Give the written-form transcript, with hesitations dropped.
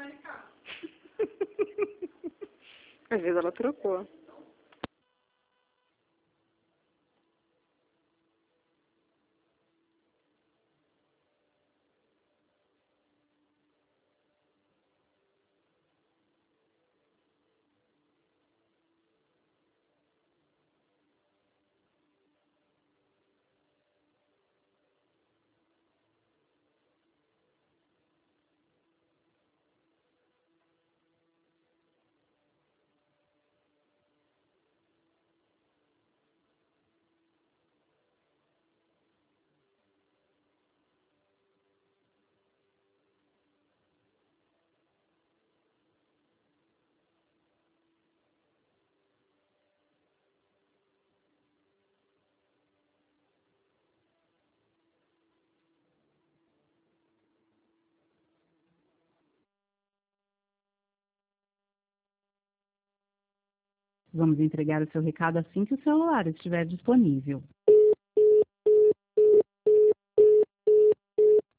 Às vezes ela trocou. Vamos entregar o seu recado assim que o celular estiver disponível.